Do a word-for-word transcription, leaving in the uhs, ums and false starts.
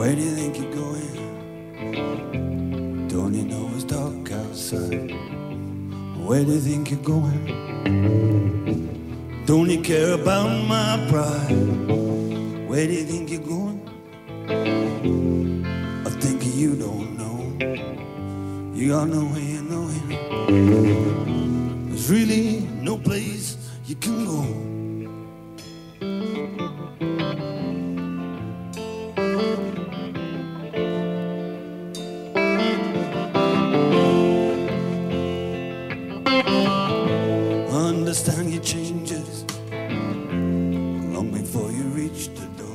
Where do you think you're going? Don't you know it's dark outside? Where do you think you're going? Don't you care about my pride? Where do you think you're going? I think you don't know. You got nowhere, you know. There's really no place you can go.